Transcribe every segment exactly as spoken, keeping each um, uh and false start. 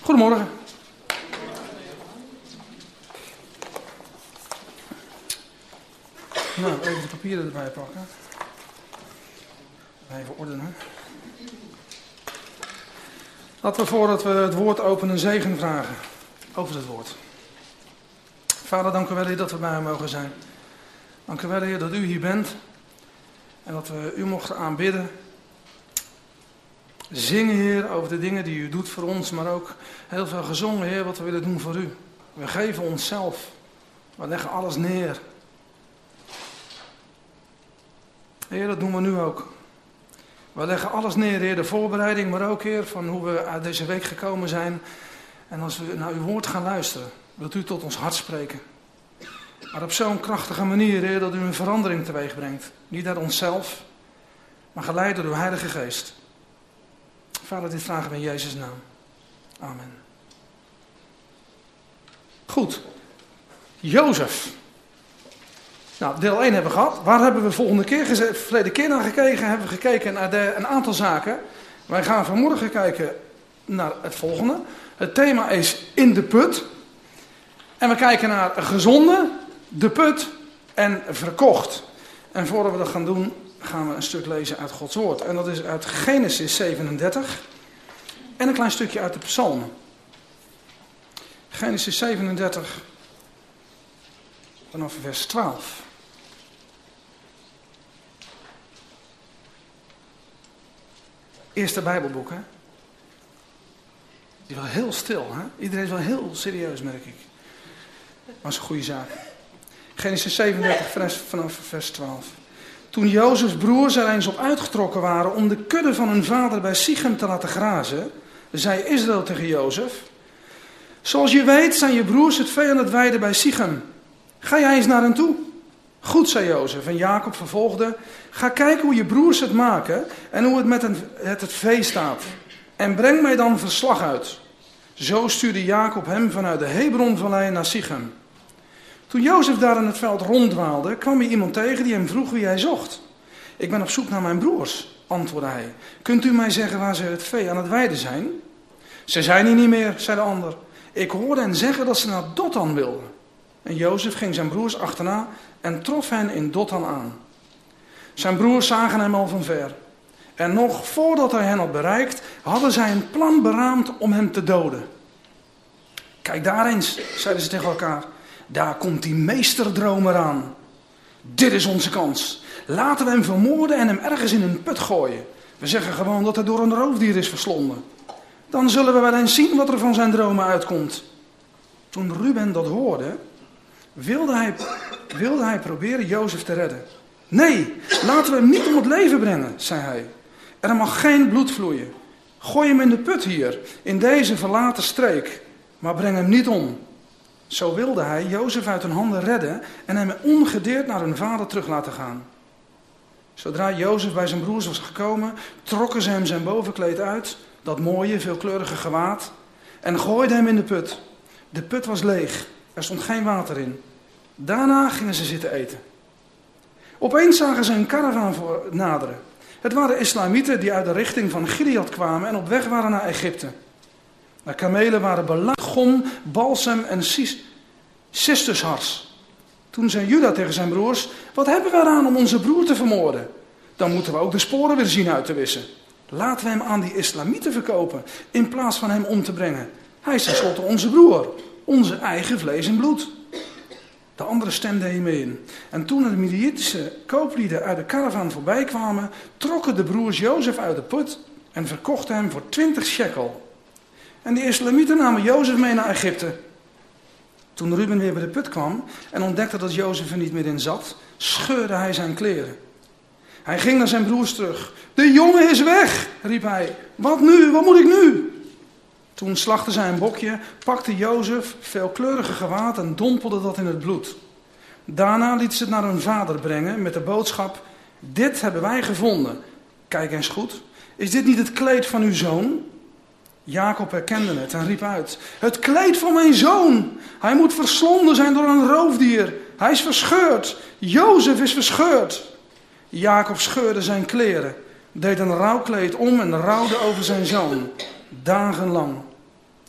Goedemorgen. Nou, even de papieren erbij pakken. Even ordenen. Laten we voordat we het woord openen een zegen vragen over het woord. Vader, dank u wel, Heer, dat we bij u mogen zijn. Dank u wel, Heer, dat u hier bent. En dat we u mochten aanbidden. Zingen, Heer, over de dingen die u doet voor ons. Maar ook heel veel gezongen, Heer, wat we willen doen voor u. We geven onszelf. We leggen alles neer. Heer, dat doen we nu ook. We leggen alles neer, Heer, de voorbereiding, maar ook, Heer, van hoe we uit deze week gekomen zijn. En als we naar uw woord gaan luisteren, wilt u tot ons hart spreken. Maar op zo'n krachtige manier, Heer, dat u een verandering teweeg brengt. Niet uit onszelf, maar geleid door uw Heilige Geest. Vader, dit vragen we in Jezus' naam. Amen. Goed. Jozef. Nou, deel één hebben we gehad. Waar hebben we volgende keer, verleden keer naar gekeken? Hebben we gekeken naar de, een aantal zaken. Wij gaan vanmorgen kijken naar het volgende. Het thema is in de put. En we kijken naar gezonde, de put en verkocht. En voordat we dat gaan doen, gaan we een stuk lezen uit Gods woord. En dat is uit Genesis zevenendertig. En een klein stukje uit de Psalmen. Genesis zevenendertig. Vanaf vers twaalf. Eerste Bijbelboek, hè? Het is wel heel stil, hè? Iedereen is wel heel serieus, merk ik. Maar dat is een goede zaak. Genesis zevenendertig, vanaf vers twaalf. Toen Jozefs broers er eens op uitgetrokken waren om de kudde van hun vader bij Sichem te laten grazen, zei Israël tegen Jozef: zoals je weet zijn je broers het vee aan het weiden bij Sichem. Ga jij eens naar hen toe? Goed, zei Jozef. En Jacob vervolgde: ga kijken hoe je broers het maken en hoe het met het, het vee staat. En breng mij dan verslag uit. Zo stuurde Jacob hem vanuit de Hebronvallei naar Sichem. Toen Jozef daar in het veld ronddwaalde, kwam hij iemand tegen die hem vroeg wie hij zocht. Ik ben op zoek naar mijn broers, antwoordde hij. Kunt u mij zeggen waar ze het vee aan het weiden zijn? Ze zijn hier niet meer, zei de ander. Ik hoorde hen zeggen dat ze naar Dothan wilden. En Jozef ging zijn broers achterna en trof hen in Dothan aan. Zijn broers zagen hem al van ver. En nog voordat hij hen had bereikt, hadden zij een plan beraamd om hem te doden. Kijk daar eens, zeiden ze tegen elkaar. Daar komt die meesterdromer aan. Dit is onze kans. Laten we hem vermoorden en hem ergens in een put gooien. We zeggen gewoon dat hij door een roofdier is verslonden. Dan zullen we wel eens zien wat er van zijn dromen uitkomt. Toen Ruben dat hoorde, wilde hij, wilde hij proberen Jozef te redden. Nee, laten we hem niet om het leven brengen, zei hij. Er mag geen bloed vloeien. Gooi hem in de put hier, in deze verlaten streek. Maar breng hem niet om. Zo wilde hij Jozef uit hun handen redden en hem ongedeerd naar hun vader terug laten gaan. Zodra Jozef bij zijn broers was gekomen, trokken ze hem zijn bovenkleed uit, dat mooie, veelkleurige gewaad, en gooiden hem in de put. De put was leeg, er stond geen water in. Daarna gingen ze zitten eten. Opeens zagen ze een karavaan naderen. Het waren Islamieten die uit de richting van Gilead kwamen en op weg waren naar Egypte. De kamelen waren beladen, gom, balsem en cistushars. Toen zei Juda tegen zijn broers: wat hebben we eraan om onze broer te vermoorden? Dan moeten we ook de sporen weer zien uit te wissen. Laten we hem aan die Islamieten verkopen, in plaats van hem om te brengen. Hij is tenslotte onze broer, onze eigen vlees en bloed. De anderen stemden hiermee in. En toen de Midianitische kooplieden uit de karavaan voorbij kwamen, trokken de broers Jozef uit de put en verkochten hem voor twintig shekel. En die Islamieten namen Jozef mee naar Egypte. Toen Ruben weer bij de put kwam en ontdekte dat Jozef er niet meer in zat, scheurde hij zijn kleren. Hij ging naar zijn broers terug. De jongen is weg, riep hij. Wat nu? Wat moet ik nu? Toen slachtte zij een bokje, pakte Jozef veelkleurige gewaad en dompelde dat in het bloed. Daarna liet ze het naar hun vader brengen met de boodschap: dit hebben wij gevonden. Kijk eens goed, is dit niet het kleed van uw zoon? Jacob herkende het en riep uit: het kleed van mijn zoon! Hij moet verslonden zijn door een roofdier. Hij is verscheurd. Jozef is verscheurd. Jacob scheurde zijn kleren, deed een rouwkleed om en rouwde over zijn zoon. Dagenlang.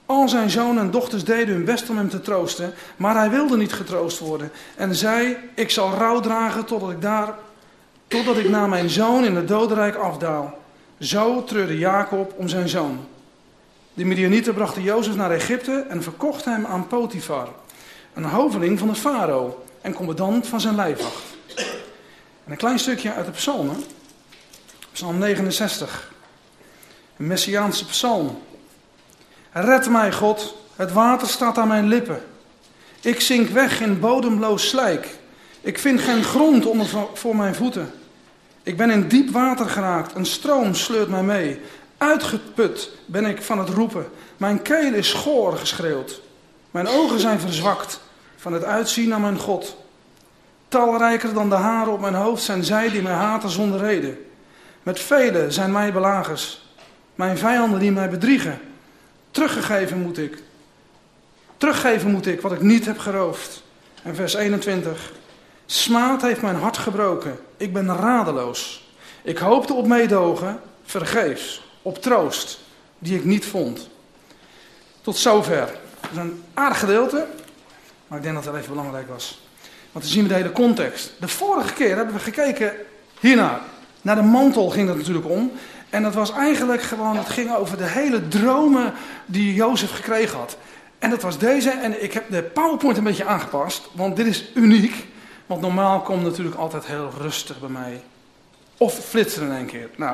Al zijn zonen en dochters deden hun best om hem te troosten, maar hij wilde niet getroost worden. En zei, ik zal rouw dragen totdat ik, daar, totdat ik naar mijn zoon in het dodenrijk afdaal. Zo treurde Jacob om zijn zoon. De Midianieten brachten Jozef naar Egypte en verkochten hem aan Potifar, een hoveling van de farao en commandant van zijn lijfwacht. En een klein stukje uit de psalmen, psalm negenenzestig, een messiaanse psalm. Red mij, God, het water staat aan mijn lippen. Ik zink weg in bodemloos slijk. Ik vind geen grond onder voor mijn voeten. Ik ben in diep water geraakt, een stroom sleurt mij mee. Uitgeput ben ik van het roepen. Mijn keel is schor geschreeuwd. Mijn ogen zijn verzwakt van het uitzien naar mijn God. Talrijker dan de haren op mijn hoofd zijn zij die mij haten zonder reden. Met velen zijn mij belagers. Mijn vijanden die mij bedriegen. Teruggegeven moet ik. Teruggeven moet ik wat ik niet heb geroofd. En vers eenentwintig. Smaad heeft mijn hart gebroken. Ik ben radeloos. Ik hoopte op meedogen, vergeefs. Op troost, die ik niet vond. Tot zover. Dat is een aardig gedeelte, maar ik denk dat het wel even belangrijk was. Want dan zien we de hele context. De vorige keer hebben we gekeken hiernaar. Naar de mantel ging het natuurlijk om. En dat was eigenlijk gewoon, het ging over de hele dromen die Jozef gekregen had. En dat was deze, en ik heb de PowerPoint een beetje aangepast, want dit is uniek. Want normaal komt het natuurlijk altijd heel rustig bij mij. Of flitsen in één keer. Nou.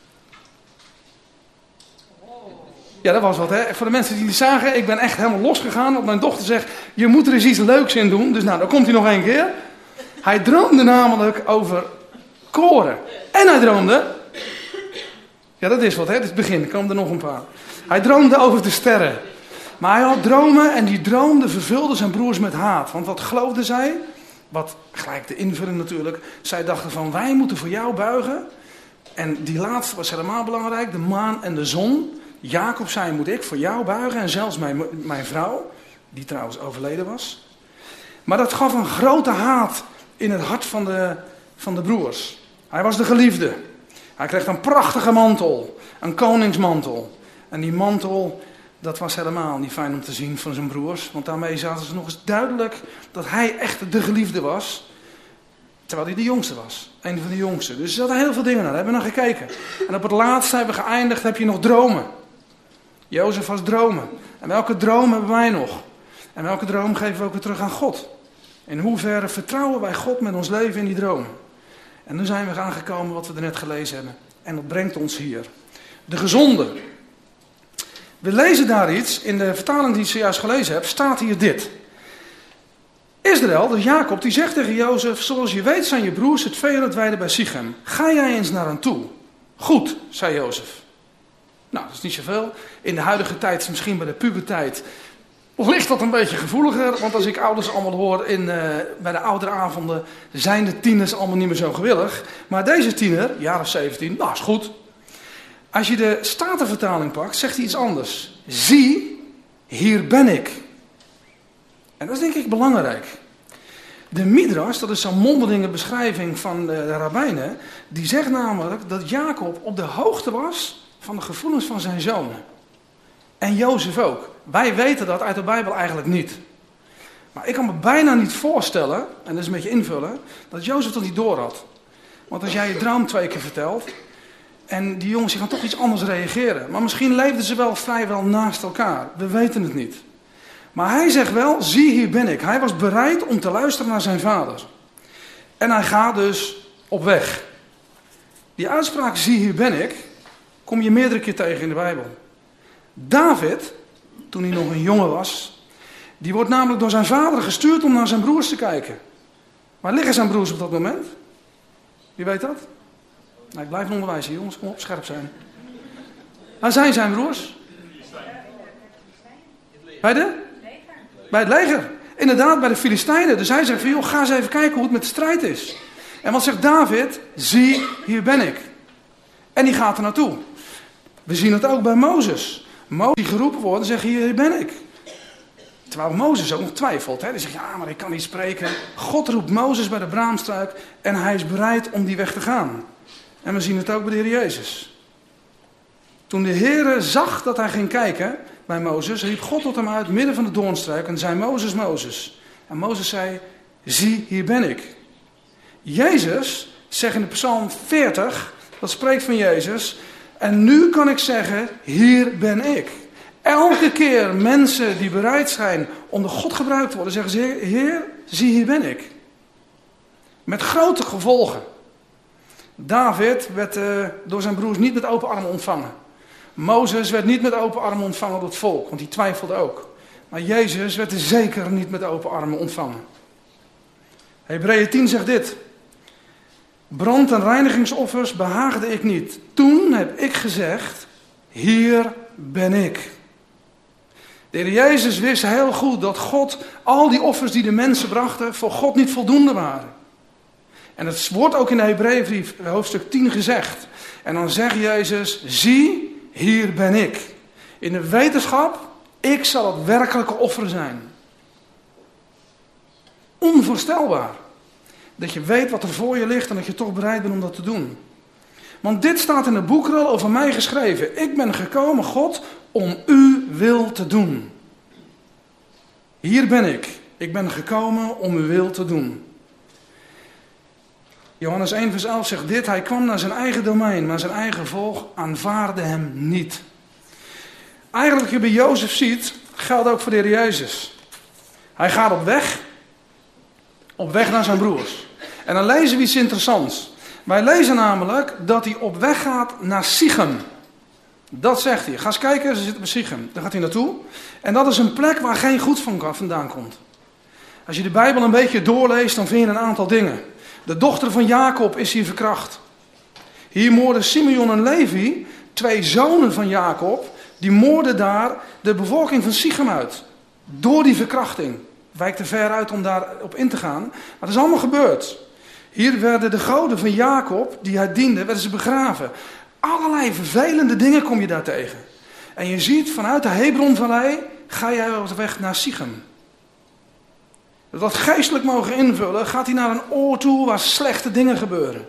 Ja, dat was wat, hè. Voor de mensen die het zagen, ik ben echt helemaal losgegaan. Want mijn dochter zegt, je moet er eens iets leuks in doen. Dus nou, dan komt hij nog één keer. Hij droomde namelijk over koren. En hij droomde... Ja, dat is wat, hè. Dit is het begin. Er komen er nog een paar. Hij droomde over de sterren. Maar hij had dromen en die droomde vervulden zijn broers met haat. Want wat geloofden zij? Wat gelijk de invulling natuurlijk. Zij dachten van, wij moeten voor jou buigen. En die laatste was helemaal belangrijk. De maan en de zon. Jacob zei, moet ik voor jou buigen. En zelfs mijn, mijn vrouw, die trouwens overleden was. Maar dat gaf een grote haat in het hart van de, van de broers. Hij was de geliefde. Hij kreeg een prachtige mantel. Een koningsmantel. En die mantel, dat was helemaal niet fijn om te zien van zijn broers. Want daarmee zaten ze nog eens duidelijk dat hij echt de geliefde was. Terwijl hij de jongste was. Een van de jongsten. Dus er zaten heel veel dingen naar. Daar hebben we naar gekeken. En op het laatste hebben we geëindigd, heb je nog dromen. Jozef was dromen. En welke droom hebben wij nog? En welke droom geven we ook weer terug aan God? In hoeverre vertrouwen wij God met ons leven in die droom? En nu zijn we aangekomen wat we er net gelezen hebben. En dat brengt ons hier. De gezonde. We lezen daar iets, in de vertaling die ik zojuist gelezen heb, staat hier dit. Israël, dus Jacob, die zegt tegen Jozef, zoals je weet zijn je broers het vee aan het weiden bij Sichem. Ga jij eens naar hen toe? Goed, zei Jozef. Nou, dat is niet zoveel. In de huidige tijd, misschien bij de puberteit, of ligt dat een beetje gevoeliger. Want als ik ouders allemaal hoor in, uh, bij de oudere avonden, zijn de tieners allemaal niet meer zo gewillig. Maar deze tiener, jaar of zeventien, nou is goed. Als je de Statenvertaling pakt, zegt hij iets anders. Zie, hier ben ik. En dat is denk ik belangrijk. De Midras, dat is zo'n mondelinge beschrijving van de, de rabbijnen, die zegt namelijk dat Jacob op de hoogte was van de gevoelens van zijn zonen. En Jozef ook. Wij weten dat uit de Bijbel eigenlijk niet. Maar ik kan me bijna niet voorstellen, en dat is een beetje invullen, dat Jozef dat niet door had. Want als jij je droom twee keer vertelt, en die jongens die gaan toch iets anders reageren. Maar misschien leefden ze wel vrijwel naast elkaar. We weten het niet. Maar hij zegt wel, zie hier ben ik. Hij was bereid om te luisteren naar zijn vader. En hij gaat dus op weg. Die uitspraak, zie hier ben ik, kom je meerdere keer tegen in de Bijbel. David, toen hij nog een jongen was, die wordt namelijk door zijn vader gestuurd om naar zijn broers te kijken. Waar liggen zijn broers op dat moment? Wie weet dat? Nou, ik blijf onderwijzen, jongens, kom op, scherp zijn. Waar zijn zijn broers? Bij de? Bij het leger. Inderdaad, bij de Filistijnen. Dus hij zegt van, joh, ga eens even kijken hoe het met de strijd is. En wat zegt David? Zie, hier ben ik. En die gaat er naartoe. We zien het ook bij Mozes. Mozes die geroepen wordt en zegt, hier ben ik. Terwijl Mozes ook nog twijfelt. Hè? Die zegt, ja, maar ik kan niet spreken. God roept Mozes bij de braamstruik en hij is bereid om die weg te gaan. En we zien het ook bij de Heer Jezus. Toen de Heer zag dat hij ging kijken, bij Mozes, riep God tot hem uit midden van de doornstruik en zei: Mozes, Mozes. En Mozes zei: zie, hier ben ik. Jezus zegt in de Psalm veertig, dat spreekt van Jezus: en nu kan ik zeggen, hier ben ik. Elke keer mensen die bereid zijn om door God gebruikt te worden, zeggen ze: Heer, zie, hier ben ik. Met grote gevolgen. David werd uh, door zijn broers niet met open armen ontvangen. Mozes werd niet met open armen ontvangen door het volk, want die twijfelde ook. Maar Jezus werd er zeker niet met open armen ontvangen. Hebreeën tien zegt dit: brand- en reinigingsoffers behaagde ik niet. Toen heb ik gezegd: hier ben ik. De Heer Jezus wist heel goed dat God, al die offers die de mensen brachten, voor God niet voldoende waren. En het wordt ook in de Hebreeënbrief hoofdstuk tien gezegd. En dan zegt Jezus: zie, hier ben ik. In de wetenschap, ik zal het werkelijke offer zijn. Onvoorstelbaar. Dat je weet wat er voor je ligt en dat je toch bereid bent om dat te doen. Want dit staat in de boekrol over mij geschreven. Ik ben gekomen, God, om uw wil te doen. Hier ben ik. Ik ben gekomen om uw wil te doen. Johannes één vers elf zegt dit: hij kwam naar zijn eigen domein, maar zijn eigen volk aanvaarde hem niet. Eigenlijk, wat je bij Jozef ziet, geldt ook voor de Heer Jezus. Hij gaat op weg, op weg naar zijn broers. En dan lezen we iets interessants. Wij lezen namelijk dat hij op weg gaat naar Sichem. Dat zegt hij. Ga eens kijken, ze zitten bij Sichem. Daar gaat hij naartoe. En dat is een plek waar geen goed van vandaan komt. Als je de Bijbel een beetje doorleest, dan vind je een aantal dingen. De dochter van Jacob is hier verkracht. Hier moorden Simeon en Levi, twee zonen van Jacob, die moorden daar de bevolking van Sichem uit. Door die verkrachting. Wijkt te ver uit om daarop in te gaan. Maar dat is allemaal gebeurd. Hier werden de goden van Jacob, die hij diende, werden ze begraven. Allerlei vervelende dingen kom je daar tegen. En je ziet, vanuit de Hebronvallei ga jij op weg naar Sichem. Dat geestelijk mogen invullen, gaat hij naar een oord toe waar slechte dingen gebeuren.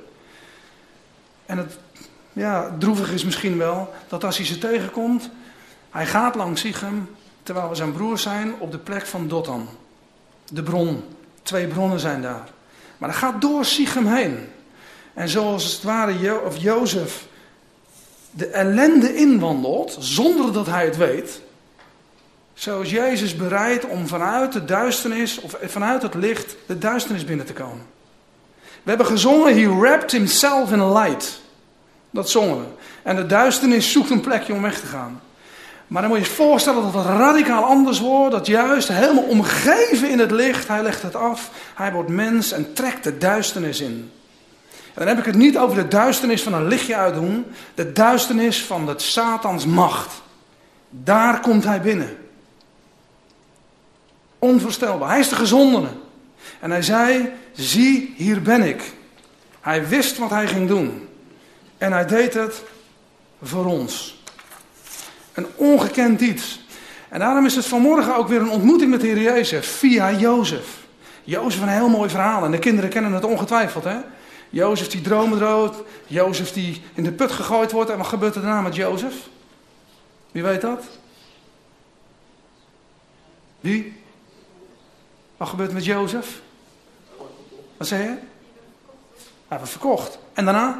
En het ja, droevig is misschien wel, dat als hij ze tegenkomt, hij gaat langs Sichem, terwijl we zijn broers zijn, op de plek van Dothan. De bron. Twee bronnen zijn daar. Maar hij gaat door Sichem heen. En zoals het ware Jo- of Jozef de ellende inwandelt, zonder dat hij het weet, zo is Jezus bereid om vanuit de duisternis, of vanuit het licht, de duisternis binnen te komen. We hebben gezongen: He wrapped himself in light. Dat zongen we. En de duisternis zoekt een plekje om weg te gaan. Maar dan moet je je voorstellen dat het radicaal anders wordt. Dat juist helemaal omgeven in het licht. Hij legt het af. Hij wordt mens en trekt de duisternis in. En dan heb ik het niet over de duisternis van een lichtje uitdoen. De duisternis van het Satans macht. Daar komt hij binnen. Onvoorstelbaar. Hij is de gezondene. En hij zei: zie, hier ben ik. Hij wist wat hij ging doen. En hij deed het voor ons. Een ongekend iets. En daarom is het vanmorgen ook weer een ontmoeting met de Heer Jezus. Via Jozef. Jozef, een heel mooi verhaal. En de kinderen kennen het ongetwijfeld, hè. Jozef die dromen droomt. Jozef die in de put gegooid wordt. En wat gebeurt er daarna met Jozef? Wie weet dat? Wie? Wat gebeurt er met Jozef? Wat zei je? Hij wordt verkocht. En daarna?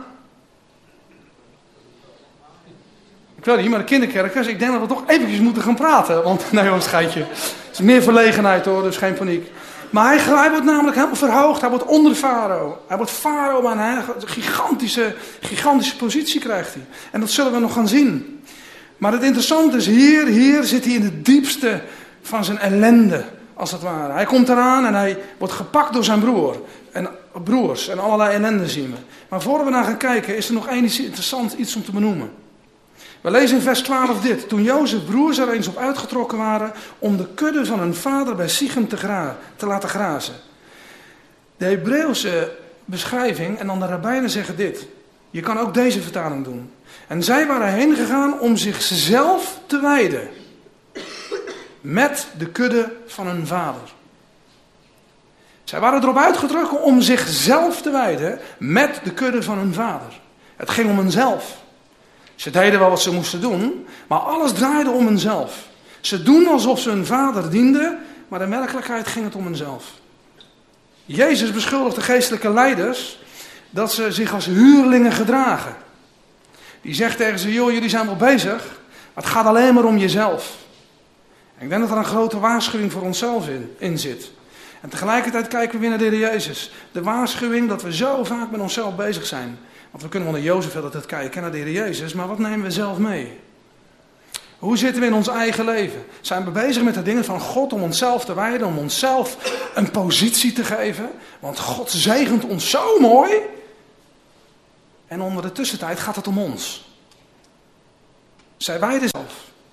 Ik weet niet, maar de kinderkerkers, ik denk dat we toch eventjes moeten gaan praten. Want, nee hoor, schijtje. Het is meer verlegenheid hoor, dus geen paniek. Maar hij, hij wordt namelijk helemaal verhoogd. Hij wordt onder farao. Hij wordt farao, maar een gigantische, gigantische positie krijgt hij. En dat zullen we nog gaan zien. Maar het interessante is, hier, hier zit hij in het diepste van zijn ellende, als het ware. Hij komt eraan en hij wordt gepakt door zijn broer. En broers en allerlei ellende zien we. Maar voor we naar gaan kijken, is er nog één iets interessant iets om te benoemen. We lezen in vers twaalf dit. Toen Jozef's broers er eens op uitgetrokken waren om de kudde van hun vader bij Sichem te, gra- te laten grazen. De Hebreeuwse beschrijving en dan de rabbijnen zeggen dit. Je kan ook deze vertaling doen. En zij waren heen gegaan om zichzelf te weiden. Met de kudde van hun vader. Zij waren erop uitgetrokken om zichzelf te weiden met de kudde van hun vader. Het ging om henzelf. Ze deden wel wat ze moesten doen, maar alles draaide om henzelf. Ze doen alsof ze hun vader dienden, maar in werkelijkheid ging het om henzelf. Jezus beschuldigt de geestelijke leiders dat ze zich als huurlingen gedragen. Die zegt tegen ze, joh, jullie zijn wel bezig, maar het gaat alleen maar om jezelf. En ik denk dat er een grote waarschuwing voor onszelf in, in zit. En tegelijkertijd kijken we weer naar de Heer Jezus. De waarschuwing dat we zo vaak met onszelf bezig zijn. Want we kunnen wel naar Jozef altijd kijken, naar de Heer Jezus, maar wat nemen we zelf mee? Hoe zitten we in ons eigen leven? Zijn we bezig met de dingen van God om onszelf te wijden, om onszelf een positie te geven? Want God zegent ons zo mooi. En onder de tussentijd gaat het om ons. Zij wijden zelf.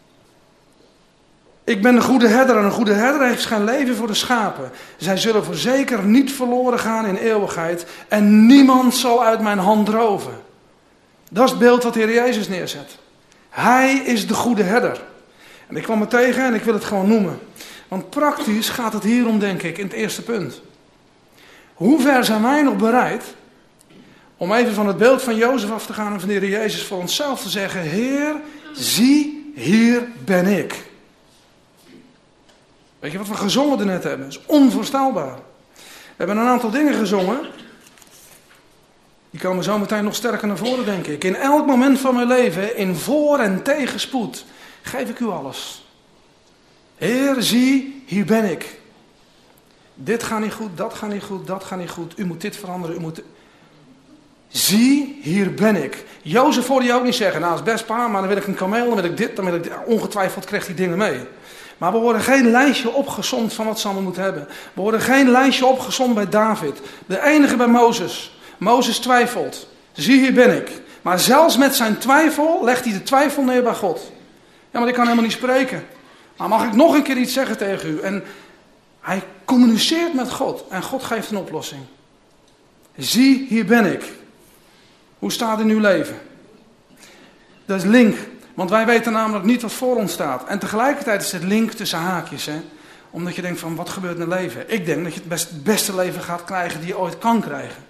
Ik ben de goede herder en een goede herder heeft zijn leven voor de schapen. Zij zullen voorzeker niet verloren gaan in eeuwigheid en niemand zal uit mijn hand roven. Dat is het beeld wat de Heer Jezus neerzet. Hij is de goede herder. En ik kwam er tegen en ik wil het gewoon noemen. Want praktisch gaat het hier om, denk ik, in het eerste punt. Hoe ver zijn wij nog bereid om even van het beeld van Jozef af te gaan en van de Heer Jezus voor onszelf te zeggen, Heer, zie, hier ben ik. Weet je wat we gezongen er net hebben? Dat is onvoorstelbaar. We hebben een aantal dingen gezongen. Die komen zo meteen nog sterker naar voren, denk ik. In elk moment van mijn leven, in voor- en tegenspoed, geef ik u alles. Heer, zie, hier ben ik. Dit gaat niet goed, dat gaat niet goed, dat gaat niet goed. U moet dit veranderen, u moet... Zie, hier ben ik. Jozef hoorde je ook niet zeggen, nou, dat is best pa, maar dan wil ik een kameel, dan wil ik dit, dan wil ik dit. Ongetwijfeld kreeg hij dingen mee. Maar we worden geen lijstje opgesomd van wat ze allemaal moeten hebben. We worden geen lijstje opgesomd bij David. De enige bij Mozes. Mozes twijfelt. Zie, hier ben ik. Maar zelfs met zijn twijfel legt hij de twijfel neer bij God. Ja, maar ik kan helemaal niet spreken. Maar mag ik nog een keer iets zeggen tegen u? En hij communiceert met God. En God geeft een oplossing. Zie, hier ben ik. Hoe staat het in uw leven? Dat is link. Want wij weten namelijk niet wat voor ons staat. En tegelijkertijd is het link tussen haakjes. Hè? Omdat je denkt van, wat gebeurt in het leven? Ik denk dat je het, best, het beste leven gaat krijgen die je ooit kan krijgen.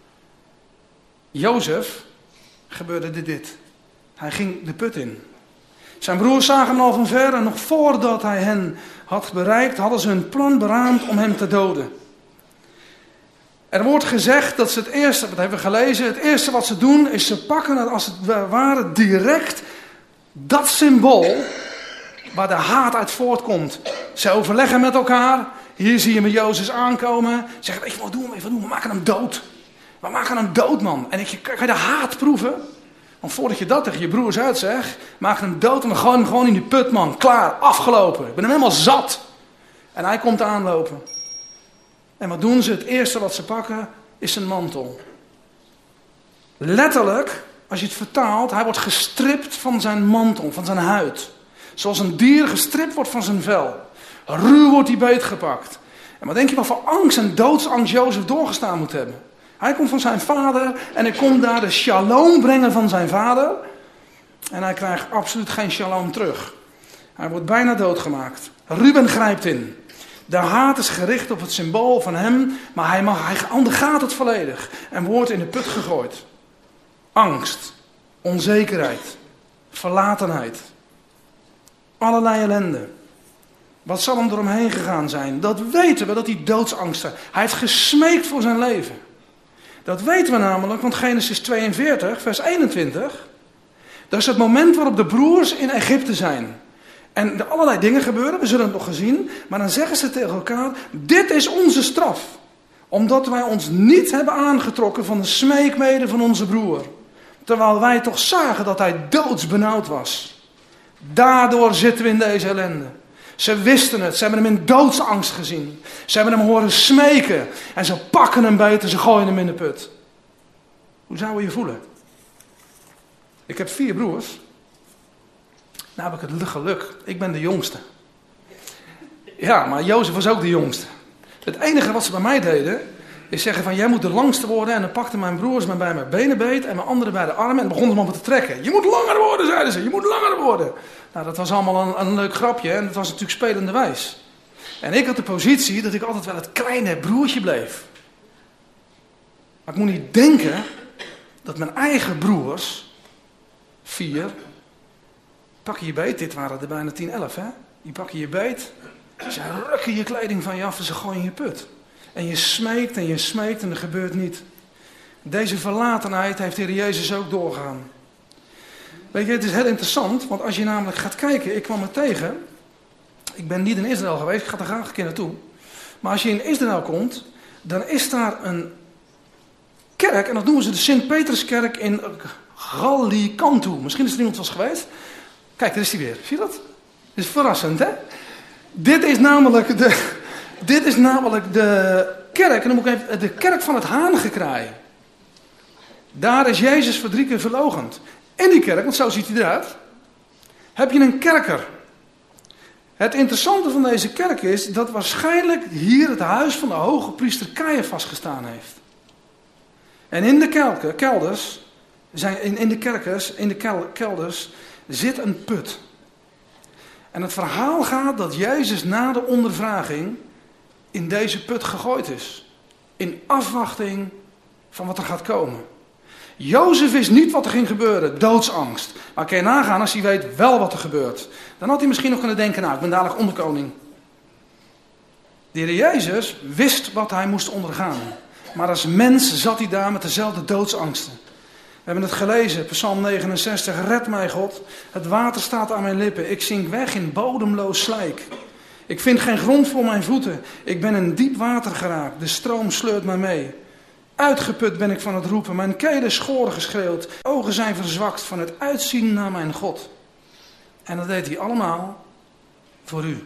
Jozef gebeurde dit, dit. Hij ging de put in. Zijn broers zagen hem al van ver en nog voordat hij hen had bereikt, hadden ze hun plan beraamd om hem te doden. Er wordt gezegd dat ze het eerste, wat hebben we gelezen, het eerste wat ze doen is ze pakken als het ware direct dat symbool waar de haat uit voortkomt. Ze overleggen met elkaar. Hier zie je met Jozef aankomen. Ze zeggen, weet je wat doen we? Wat doen we? We maken hem dood. We maken hem dood, man. En ik, kan je de haat proeven? Want voordat je dat tegen je broers uitzegt, maak hem dood en we gooien hem gewoon in die put, man. Klaar, afgelopen. Ik ben hem helemaal zat. En hij komt aanlopen. En wat doen ze? Het eerste wat ze pakken is zijn mantel. Letterlijk, als je het vertaalt, hij wordt gestript van zijn mantel, van zijn huid. Zoals een dier gestript wordt van zijn vel. Ruw wordt hij beetgepakt. En wat denk je wat voor angst en doodsangst Jozef doorgestaan moet hebben? Hij komt van zijn vader en hij komt daar de shalom brengen van zijn vader. En hij krijgt absoluut geen shalom terug. Hij wordt bijna doodgemaakt. Ruben grijpt in. De haat is gericht op het symbool van hem, maar hij, mag, hij ondergaat het volledig. En wordt in de put gegooid. Angst, onzekerheid, verlatenheid. Allerlei ellende. Wat zal hem eromheen gegaan zijn? Dat weten we, dat hij doodsangst had. Hij heeft gesmeekt voor zijn leven. Dat weten we namelijk, want Genesis tweeënveertig, vers eenentwintig. Dat is het moment waarop de broers in Egypte zijn. En er allerlei dingen gebeuren, we zullen het nog gezien. Maar dan zeggen ze tegen elkaar, dit is onze straf. Omdat wij ons niet hebben aangetrokken van de smeekbeden van onze broer. Terwijl wij toch zagen dat hij doodsbenauwd was. Daardoor zitten we in deze ellende. Ze wisten het, ze hebben hem in doodsangst gezien. Ze hebben hem horen smeken. En ze pakken hem beet en ze gooien hem in de put. Hoe zou je je voelen? Ik heb vier broers. Nou heb ik het geluk. Ik ben de jongste. Ja, maar Jozef was ook de jongste. Het enige wat ze bij mij deden, is zeggen van, jij moet de langste worden. En dan pakten mijn broers me bij mijn benen beet en mijn anderen bij de armen. En begonnen hem op te trekken. Je moet langer worden, zeiden ze. Je moet langer worden. Nou, dat was allemaal een, een leuk grapje. En dat was natuurlijk spelenderwijs. En ik had de positie dat ik altijd wel het kleine broertje bleef. Maar ik moet niet denken dat mijn eigen broers, vier, pak je beet, dit waren er bijna tien, elf, hè? Die pakken je beet. Ze rukken je kleding van je af en ze gooien je put. En je smeekt en je smeekt en er gebeurt niet. Deze verlatenheid heeft de Heer Jezus ook doorgaan. Weet je, het is heel interessant, want als je namelijk gaat kijken, ik kwam er tegen. Ik ben niet in Israël geweest, ik ga er graag een keer naartoe. Maar als je in Israël komt, dan is daar een kerk, en dat noemen ze de Sint-Peterskerk in Gallicantu. Misschien is er iemand wel eens geweest. Kijk, daar is hij weer. Zie je dat? Dat is verrassend, hè? Dit is namelijk de, dit is namelijk de kerk, en dan moet ik even, de kerk van het hanegekraai. Daar is Jezus voor drie keer verloochend. In die kerk, want zo ziet hij eruit, heb je een kerker. Het interessante van deze kerk is dat waarschijnlijk hier het huis van de hoge priester Caiaphas gestaan heeft. En in de kelken, kelders, zijn, in, in de kerkers, in de kel, kelders, zit een put. En het verhaal gaat dat Jezus na de ondervraging in deze put gegooid is. In afwachting van wat er gaat komen. Jozef wist niet wat er ging gebeuren, doodsangst. Maar kan je nagaan als hij weet wel wat er gebeurt. Dan had hij misschien nog kunnen denken, nou ik ben dadelijk onderkoning. De Heer Jezus wist wat hij moest ondergaan. Maar als mens zat hij daar met dezelfde doodsangsten. We hebben het gelezen, Psalm negenenzestig, red mij God. Het water staat aan mijn lippen, ik zink weg in bodemloos slijk. Ik vind geen grond voor mijn voeten, ik ben in diep water geraakt, de stroom sleurt mij mee. Uitgeput ben ik van het roepen, mijn keel is schor geschreeuwd, ogen zijn verzwakt van het uitzien naar mijn God. En dat deed hij allemaal voor u.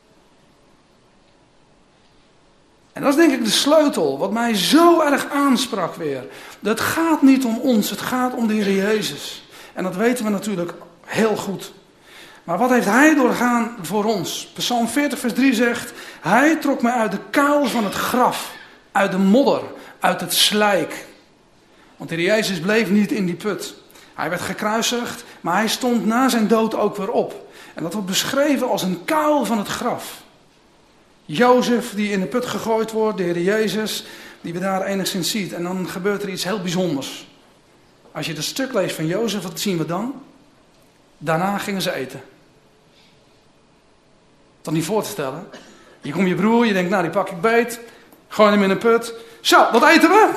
En dat is denk ik de sleutel, wat mij zo erg aansprak weer. Het gaat niet om ons, het gaat om de Heer Jezus. En dat weten we natuurlijk heel goed. Maar wat heeft Hij doorgaan voor ons? Psalm veertig vers drie zegt, Hij trok mij uit de kuil van het graf, uit de modder, uit het slijk. Want de Heer Jezus bleef niet in die put. Hij werd gekruisigd, maar Hij stond na zijn dood ook weer op. En dat wordt beschreven als een kuil van het graf. Jozef die in de put gegooid wordt, de Heer Jezus, die we daar enigszins ziet. En dan gebeurt er iets heel bijzonders. Als je het stuk leest van Jozef, wat zien we dan? Daarna gingen ze eten. Dat niet voor te stellen. Je komt je broer, je denkt, nou die pak ik beet. Gooi hem in een put. Zo, wat eten we?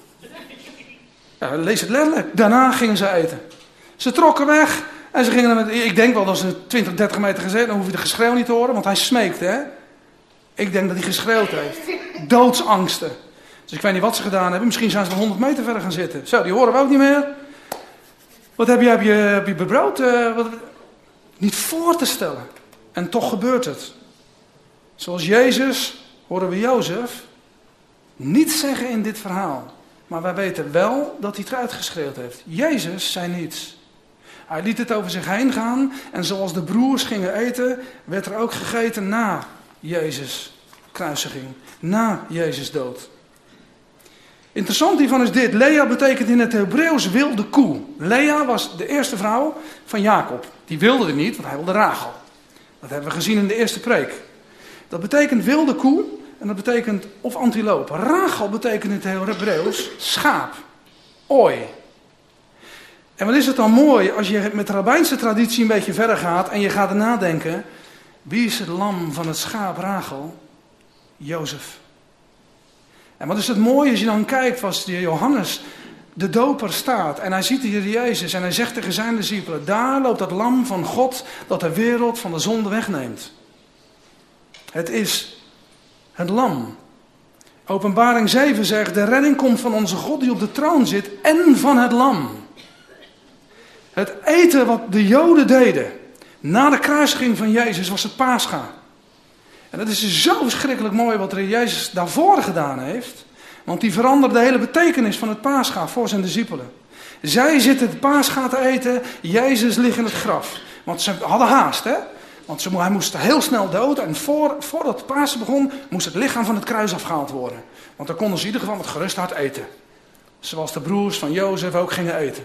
Ja, lees het letterlijk. Daarna gingen ze eten. Ze trokken weg. En ze gingen met, ik denk wel dat ze twintig, dertig meter gezeten, dan hoef je de geschreeuw niet te horen, want hij smeekte, hè. Ik denk dat hij geschreeuwd heeft. Doodsangsten. Dus ik weet niet wat ze gedaan hebben. Misschien zijn ze wel honderd meter verder gaan zitten. Zo, die horen we ook niet meer. Wat heb je, heb je, heb je bebrood? Uh, wat, niet voor te stellen. En toch gebeurt het. Zoals Jezus, horen we Jozef niet zeggen in dit verhaal. Maar wij weten wel dat hij het uitgeschreeuwd heeft. Jezus zei niets. Hij liet het over zich heen gaan. En zoals de broers gingen eten, werd er ook gegeten na Jezus' kruisiging. Na Jezus' dood. Interessant hiervan is dit. Lea betekent in het Hebreeuws wilde koe. Lea was de eerste vrouw van Jacob. Die wilde het niet, want hij wilde Rachel. Dat hebben we gezien in de eerste preek. Dat betekent wilde koe en dat betekent of antiloop. Rachel betekent in het Hebreeuws schaap. Ooi. En wat is het dan mooi als je met de rabbijnse traditie een beetje verder gaat en je gaat er nadenken. Wie is het lam van het schaap Rachel? Jozef. En wat is het mooie als je dan kijkt als Johannes de doper staat en hij ziet hier Jezus en hij zegt tegen zijn discipelen, daar loopt dat lam van God dat de wereld van de zonde wegneemt. Het is het lam. Openbaring zeven zegt, de redding komt van onze God die op de troon zit en van het lam. Het eten wat de Joden deden na de kruisiging van Jezus was het Pascha. En dat is zo verschrikkelijk mooi wat er Jezus daarvoor gedaan heeft. Want die veranderde de hele betekenis van het Pascha voor zijn discipelen. Zij zitten het Pascha te eten, Jezus ligt in het graf. Want ze hadden haast, hè. Want ze, hij moest heel snel dood en voor, voordat het Pasen begon, moest het lichaam van het kruis afgehaald worden. Want dan konden ze in ieder geval met gerust hart eten. Zoals de broers van Jozef ook gingen eten.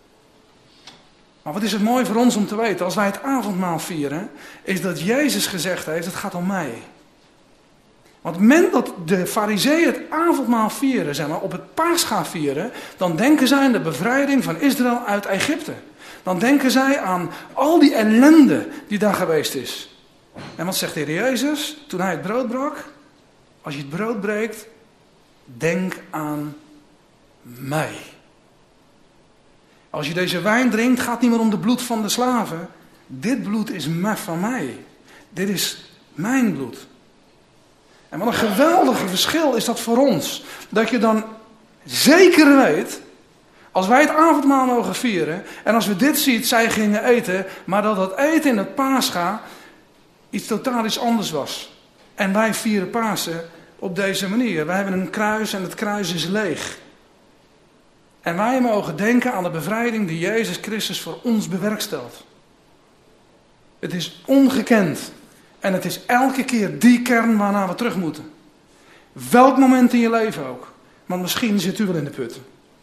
Maar wat is het mooi voor ons om te weten, als wij het avondmaal vieren, is dat Jezus gezegd heeft, het gaat om mij. Want op het moment dat de farizeeën het avondmaal vieren, zeg maar, op het Pascha vieren, dan denken zij aan de bevrijding van Israël uit Egypte. Dan denken zij aan al die ellende die daar geweest is. En wat zegt de Heer Jezus toen hij het brood brak? Als je het brood breekt, denk aan mij. Als je deze wijn drinkt, gaat het niet meer om de bloed van de slaven. Dit bloed is van mij. Dit is mijn bloed. En wat een geweldige verschil is dat voor ons. Dat je dan zeker weet, als wij het avondmaal mogen vieren, en als we dit zien, zij gingen eten, maar dat dat eten in het Pascha iets totaal iets anders was. En wij vieren Pasen op deze manier. Wij hebben een kruis en het kruis is leeg. En wij mogen denken aan de bevrijding die Jezus Christus voor ons bewerkstelt. Het is ongekend. En het is elke keer die kern waarnaar we terug moeten. Welk moment in je leven ook. Want misschien zit u wel in de put.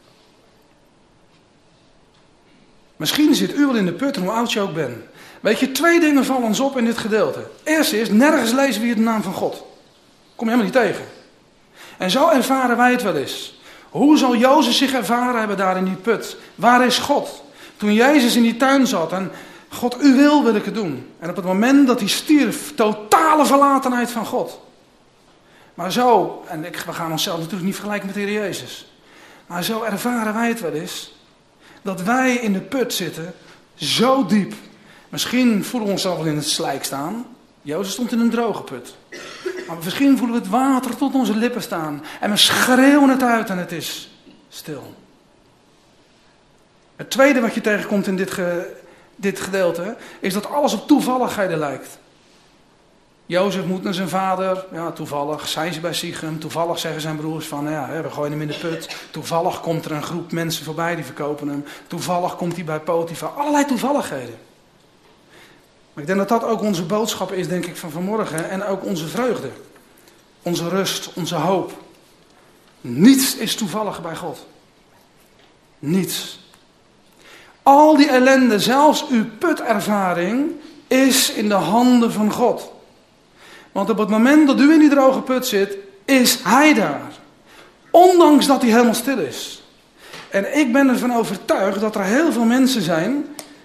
Misschien zit u wel in de put, hoe oud je ook bent. Weet je, twee dingen vallen ons op in dit gedeelte. Eerste is, nergens lezen we hier de naam van God. Kom je helemaal niet tegen. En zo ervaren wij het wel eens. Hoe zal Jozef zich ervaren hebben daar in die put? Waar is God? Toen Jezus in die tuin zat en God, uw wil wil ik het doen. En op het moment dat hij stierf, totale verlatenheid van God. Maar zo, en ik, we gaan onszelf natuurlijk niet vergelijken met de Heer Jezus. Maar zo ervaren wij het wel eens. Dat wij in de put zitten, zo diep. Misschien voelen we onszelf wel in het slijk staan. Jozef stond in een droge put. Maar misschien voelen we het water tot onze lippen staan. En we schreeuwen het uit en het is stil. Het tweede wat je tegenkomt in dit, ge, dit gedeelte, is dat alles op toevalligheden lijkt. Jozef moet naar zijn vader, ja toevallig zijn ze bij Sichem, toevallig zeggen zijn broers van ja, we gooien hem in de put. Toevallig komt er een groep mensen voorbij die verkopen hem. Toevallig komt hij bij Potifar, allerlei toevalligheden. Maar ik denk dat dat ook onze boodschap is, denk ik, van vanmorgen en ook onze vreugde. Onze rust, onze hoop. Niets is toevallig bij God. Niets. Al die ellende, zelfs uw putervaring, is in de handen van God. Want op het moment dat u in die droge put zit, is Hij daar. Ondanks dat hij helemaal stil is. En ik ben ervan overtuigd dat er heel veel mensen zijn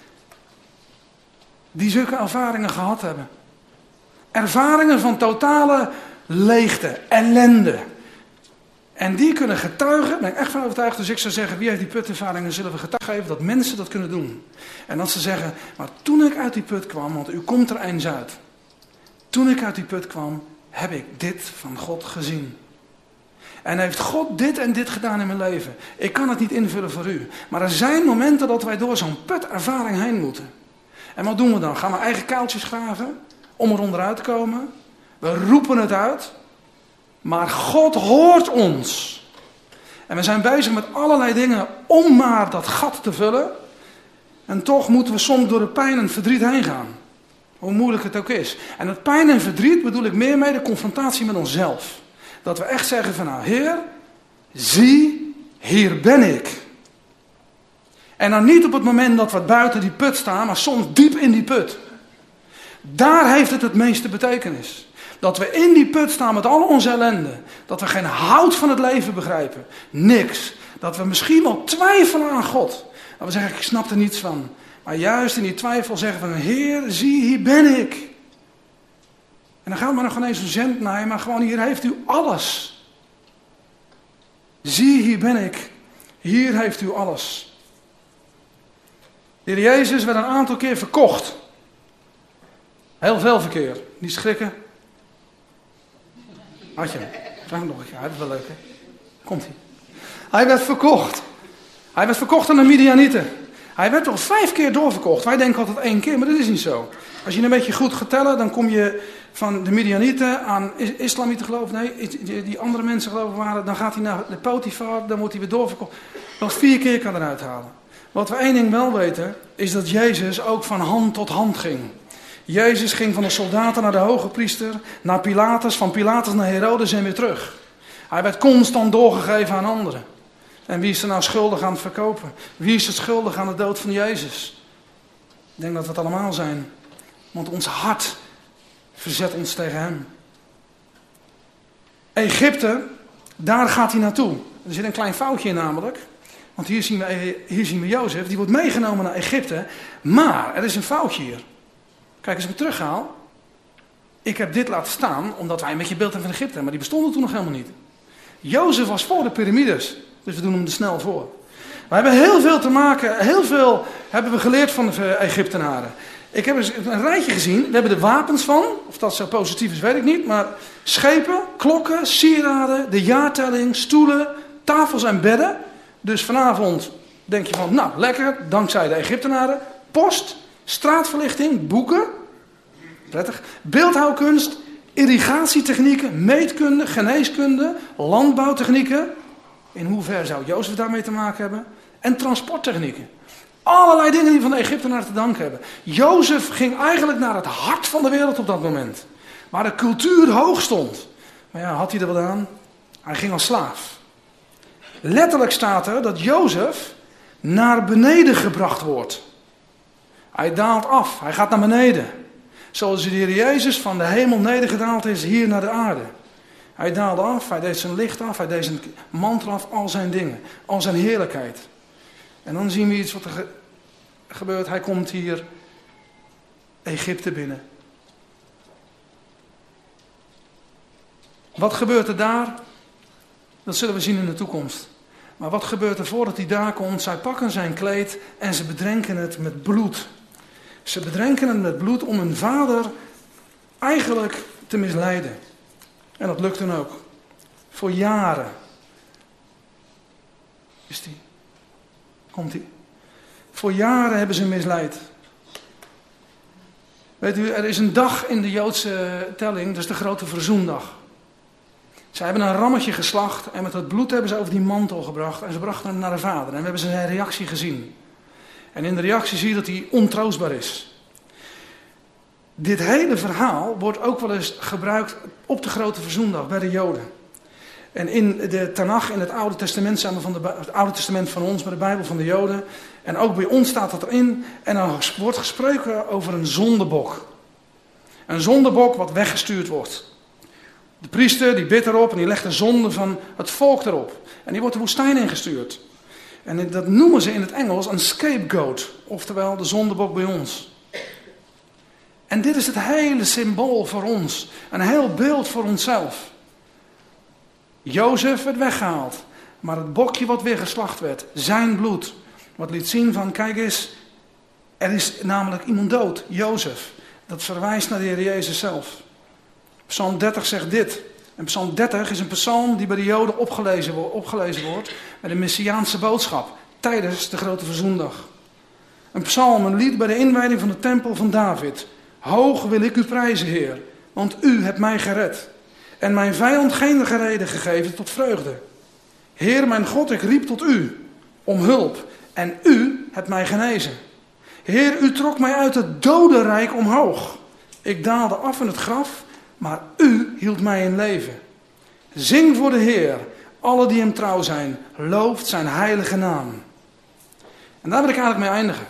die zulke ervaringen gehad hebben. Ervaringen van totale leegte, ellende. En die kunnen getuigen, daar ben ik echt van overtuigd, dus ik zou zeggen, wie heeft die putervaringen, zullen we getuigen geven dat mensen dat kunnen doen. En dat ze zeggen, maar toen ik uit die put kwam, want u komt er eens uit. Toen ik uit die put kwam, heb ik dit van God gezien. En heeft God dit en dit gedaan in mijn leven. Ik kan het niet invullen voor u. Maar er zijn momenten dat wij door zo'n putervaring heen moeten. En wat doen we dan? Gaan we eigen kuiltjes graven om er onderuit te komen? We roepen het uit. Maar God hoort ons. En we zijn bezig met allerlei dingen om maar dat gat te vullen. En toch moeten we soms door de pijn en verdriet heen gaan. Hoe moeilijk het ook is. En het pijn en verdriet bedoel ik meer mee de confrontatie met onszelf. Dat we echt zeggen van nou, Heer, zie, hier ben ik. En dan niet op het moment dat we buiten die put staan, maar soms diep in die put. Daar heeft het het meeste betekenis. Dat we in die put staan met al onze ellende. Dat we geen hout van het leven begrijpen. Niks. Dat we misschien wel twijfelen aan God. Dat we zeggen, ik snap er niets van. Maar juist in die twijfel zeggen van, Heer, zie, hier ben ik. En dan gaat maar nog ineens een zend naar, maar gewoon, hier heeft u alles. Zie, hier ben ik. Hier heeft u alles. De Heer Jezus werd een aantal keer verkocht. Heel veel verkeer. Niet schrikken. Had je hem? Vraag hem nog een keer. Dat is wel leuk, hè? Komt-ie. Hij werd verkocht. Hij werd verkocht aan de Midianieten. Hij werd al vijf keer doorverkocht. Wij denken altijd één keer, maar dat is niet zo. Als je een beetje goed gaat tellen, dan kom je van de Midianieten aan Islamieten geloof nee, die andere mensen geloven waren. Dan gaat hij naar de Potifar, dan wordt hij weer doorverkocht. Wel vier keer kan eruit halen. Wat we één ding wel weten, is dat Jezus ook van hand tot hand ging. Jezus ging van de soldaten naar de hoge priester, naar Pilatus, van Pilatus naar Herodes en weer terug. Hij werd constant doorgegeven aan anderen. En wie is er nou schuldig aan het verkopen? Wie is er schuldig aan de dood van Jezus? Ik denk dat we het allemaal zijn. Want ons hart verzet ons tegen hem. Egypte, daar gaat hij naartoe. Er zit een klein foutje in namelijk. Want hier zien we, hier zien we Jozef, die wordt meegenomen naar Egypte. Maar er is een foutje hier. Kijk, als ik het terughaal. Ik heb dit laten staan omdat wij een beetje beeld hebben van Egypte, maar die bestonden toen nog helemaal niet. Jozef was voor de piramides, dus we doen hem er snel voor. We hebben heel veel te maken, heel veel hebben we geleerd van de Egyptenaren. Ik heb eens een rijtje gezien, we hebben de wapens van, of dat zo positief is weet ik niet, maar schepen, klokken, sieraden, de jaartelling, stoelen, tafels en bedden. Dus vanavond denk je van, nou lekker, dankzij de Egyptenaren, post, straatverlichting, boeken, prettig, beeldhouwkunst, irrigatietechnieken, meetkunde, geneeskunde, landbouwtechnieken. In hoeverre zou Jozef daarmee te maken hebben? En transporttechnieken. Allerlei dingen die van de Egyptenaren te danken hebben. Jozef ging eigenlijk naar het hart van de wereld op dat moment. Waar de cultuur hoog stond. Maar ja, had hij er wat aan? Hij ging als slaaf. Letterlijk staat er dat Jozef naar beneden gebracht wordt. Hij daalt af, hij gaat naar beneden. Zoals de Heer Jezus van de hemel nedergedaald is hier naar de aarde. Hij daalde af, hij deed zijn licht af, hij deed zijn mantel af, al zijn dingen, al zijn heerlijkheid. En dan zien we iets wat er ge- gebeurt. Hij komt hier Egypte binnen. Wat gebeurt er daar? Dat zullen we zien in de toekomst. Maar wat gebeurt er voordat hij daar komt? Zij pakken zijn kleed en ze bedrenken het met bloed. Ze bedrenken het met bloed om hun vader eigenlijk te misleiden. En dat lukt dan ook. Voor jaren. Is die? Komt die? Voor jaren hebben ze misleid. Weet u, er is een dag in de Joodse telling, dat is de grote verzoendag. Ze hebben een rammetje geslacht en met dat bloed hebben ze over die mantel gebracht. En ze brachten hem naar de vader. En we hebben zijn reactie gezien. En in de reactie zie je dat hij ontroostbaar is. Dit hele verhaal wordt ook wel eens gebruikt op de grote verzoendag bij de Joden. En in de Tanach, in het Oude Testament, samen van de, het Oude Testament van ons, maar de Bijbel van de Joden. En ook bij ons staat dat erin. En dan wordt gesproken over een zondebok. Een zondebok wat weggestuurd wordt. De priester die bidt erop en die legt de zonde van het volk erop. En die wordt de woestijn ingestuurd. En dat noemen ze in het Engels een scapegoat. Oftewel de zondebok bij ons. En dit is het hele symbool voor ons. Een heel beeld voor onszelf. Jozef werd weggehaald. Maar het bokje wat weer geslacht werd. Zijn bloed. Wat liet zien van, kijk eens. Er is namelijk iemand dood. Jozef. Dat verwijst naar de Heer Jezus zelf. Psalm dertig zegt dit. En Psalm dertig is een psalm die bij de Joden opgelezen, wordt, opgelezen wordt. Bij de Messiaanse boodschap. Tijdens de grote verzoendag. Een psalm, een lied bij de inwijding van de tempel van David. Hoog wil ik u prijzen, Heer, want u hebt mij gered. En mijn vijand geen reden gegeven tot vreugde. Heer, mijn God, ik riep tot u om hulp. En u hebt mij genezen. Heer, u trok mij uit het dodenrijk omhoog. Ik daalde af in het graf, maar u hield mij in leven. Zing voor de Heer, alle die hem trouw zijn. Looft zijn heilige naam. En daar wil ik eigenlijk mee eindigen.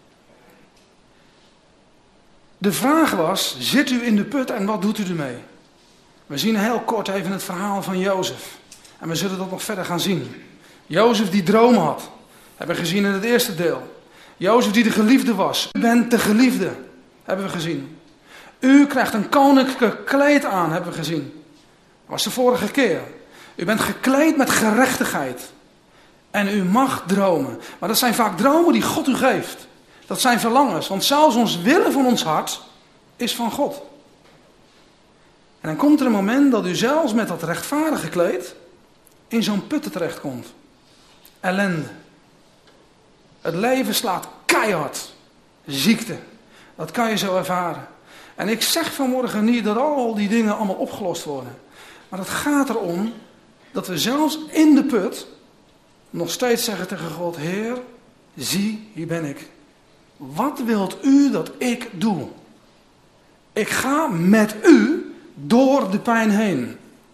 De vraag was, zit u in de put en wat doet u ermee? We zien heel kort even het verhaal van Jozef. En we zullen dat nog verder gaan zien. Jozef die dromen had. Hebben we gezien in het eerste deel. Jozef die de geliefde was. U bent de geliefde. Hebben we gezien. U krijgt een koninklijke kleed aan. Hebben we gezien. Dat was de vorige keer. U bent gekleed met gerechtigheid. En u mag dromen. Maar dat zijn vaak dromen die God u geeft. Dat zijn verlangens. Want zelfs ons willen van ons hart is van God. En dan komt er een moment dat u zelfs met dat rechtvaardige kleed in zo'n putten terechtkomt. Ellende. Het leven slaat keihard. Ziekte. Dat kan je zo ervaren. En ik zeg vanmorgen niet dat al die dingen allemaal opgelost worden. Maar het gaat erom dat we zelfs in de put nog steeds zeggen tegen God: Heer, zie, hier ben ik. Wat wilt u dat ik doe? Ik ga met u door de pijn heen.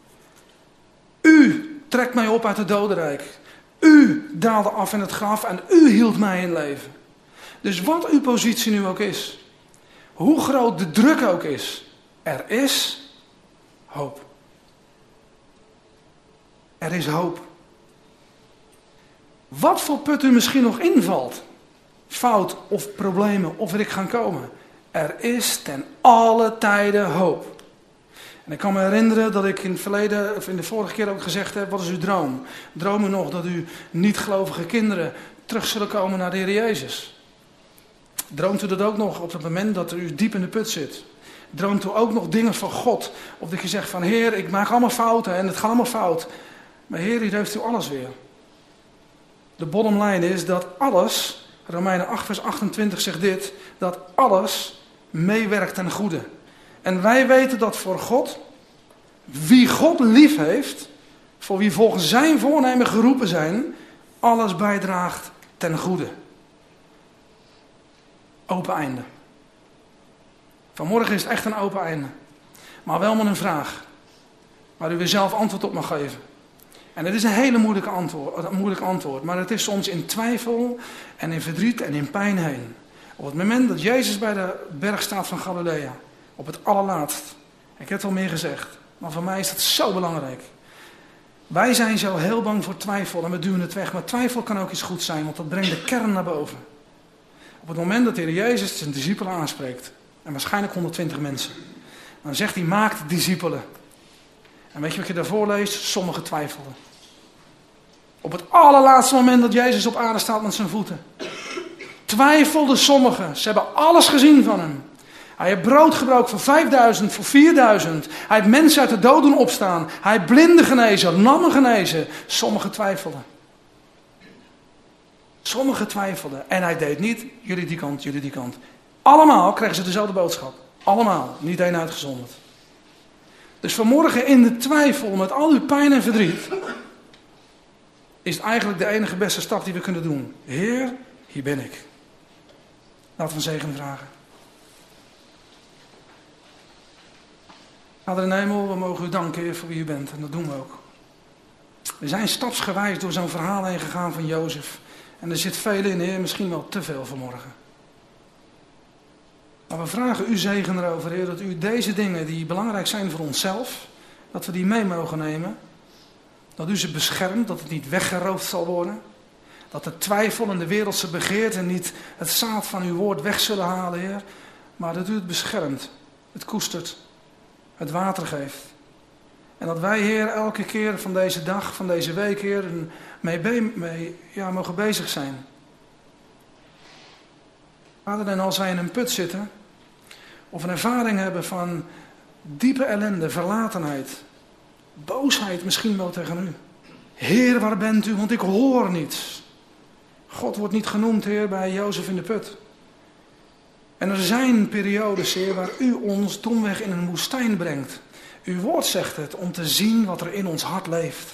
U trekt mij op uit het dodenrijk. U daalde af in het graf en u hield mij in leven. Dus wat uw positie nu ook is, hoe groot de druk ook is, er is hoop. Er is hoop. Wat voor put u misschien nog invalt, fout of problemen of er ik gaan komen, er is ten alle tijde hoop. En ik kan me herinneren dat ik in het verleden, of in de vorige keer ook gezegd heb, wat is uw droom? Droom u nog dat uw niet-gelovige kinderen terug zullen komen naar de Heer Jezus? Droomt u dat ook nog op het moment dat u diep in de put zit? Droomt u ook nog dingen van God? Of dat je zegt van Heer, ik maak allemaal fouten en het gaat allemaal fout. Maar Heer, hier heeft u alles weer. De bottom line is dat alles, Romeinen acht vers achtentwintig zegt dit, dat alles meewerkt ten goede. En wij weten dat voor God, wie God lief heeft, voor wie volgens zijn voornemen geroepen zijn, alles bijdraagt ten goede. Open einde. Vanmorgen is het echt een open einde. Maar wel met een vraag. Waar u weer zelf antwoord op mag geven. En het is een hele moeilijke antwoord, een moeilijk antwoord. Maar het is soms in twijfel en in verdriet en in pijn heen. Op het moment dat Jezus bij de berg staat van Galilea. Op het allerlaatst. Ik heb het al meer gezegd. Maar voor mij is dat zo belangrijk. Wij zijn zo heel bang voor twijfel en we duwen het weg. Maar twijfel kan ook iets goeds zijn. Want dat brengt de kern naar boven. Op het moment dat de Heer Jezus zijn discipelen aanspreekt. En waarschijnlijk honderdtwintig mensen. Dan zegt hij, maakt discipelen. En weet je wat je daarvoor leest? Sommigen twijfelden. Op het allerlaatste moment dat Jezus op aarde staat met zijn voeten. Twijfelden sommigen. Ze hebben alles gezien van hem. Hij heeft brood gebroken voor vijfduizend, voor vierduizend. Hij heeft mensen uit de dood doen opstaan. Hij heeft blinden genezen, lammen genezen. Sommigen twijfelden. Sommigen twijfelden. En hij deed niet, jullie die kant, jullie die kant. Allemaal kregen ze dezelfde boodschap. Allemaal, niet één uitgezonderd. Dus vanmorgen in de twijfel, met al uw pijn en verdriet, is het eigenlijk de enige beste stap die we kunnen doen. Heer, hier ben ik. Laten we een zegen vragen. Vader in de hemel, we mogen u danken, Heer, voor wie u bent. En dat doen we ook. We zijn stapsgewijs door zo'n verhaal heen gegaan van Jozef. En er zit veel in, Heer, misschien wel te veel vanmorgen. Maar we vragen u zegen erover, Heer, dat u deze dingen die belangrijk zijn voor onszelf, dat we die mee mogen nemen. Dat u ze beschermt, dat het niet weggeroofd zal worden. Dat de twijfel en de wereldse begeerte niet het zaad van uw woord weg zullen halen, Heer. Maar dat u het beschermt, het koestert, het water geeft. En dat wij, Heer, elke keer van deze dag, van deze week, Heer, mee, be- mee ja, mogen bezig zijn. Vader, en als wij in een put zitten, of een ervaring hebben van diepe ellende, verlatenheid, boosheid misschien wel tegen u. Heer, waar bent u? Want ik hoor niets. God wordt niet genoemd, Heer, bij Jozef in de put. En er zijn periodes, Heer, waar u ons domweg in een woestijn brengt. Uw woord zegt het, om te zien wat er in ons hart leeft.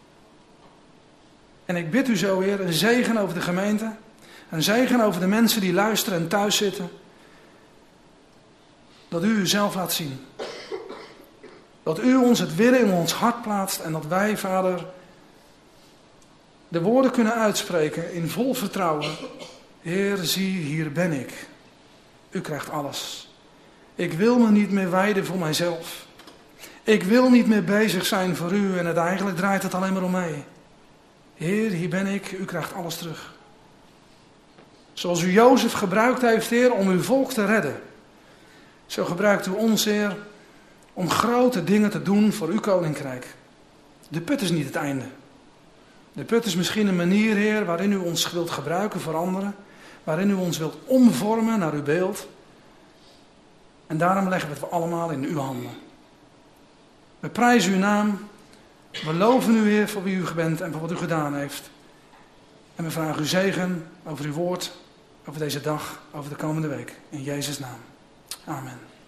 En ik bid u zo, Heer, een zegen over de gemeente. Een zegen over de mensen die luisteren en thuis zitten. Dat u uzelf laat zien. Dat u ons het willen in ons hart plaatst. En dat wij, Vader, de woorden kunnen uitspreken in vol vertrouwen. Heer, zie, hier ben ik. U krijgt alles. Ik wil me niet meer wijden voor mijzelf. Ik wil niet meer bezig zijn voor u. En het eigenlijk draait het alleen maar om mij. Heer, hier ben ik. U krijgt alles terug. Zoals u Jozef gebruikt heeft, Heer, om uw volk te redden. Zo gebruikt u ons, Heer, om grote dingen te doen voor uw koninkrijk. De put is niet het einde. De put is misschien een manier, Heer, waarin u ons wilt gebruiken voor anderen. Waarin u ons wilt omvormen naar uw beeld. En daarom leggen we het allemaal in uw handen. We prijzen uw naam. We loven u, Heer, voor wie u bent en voor wat u gedaan heeft. En we vragen uw zegen over uw woord, over deze dag, over de komende week. In Jezus' naam. Amen.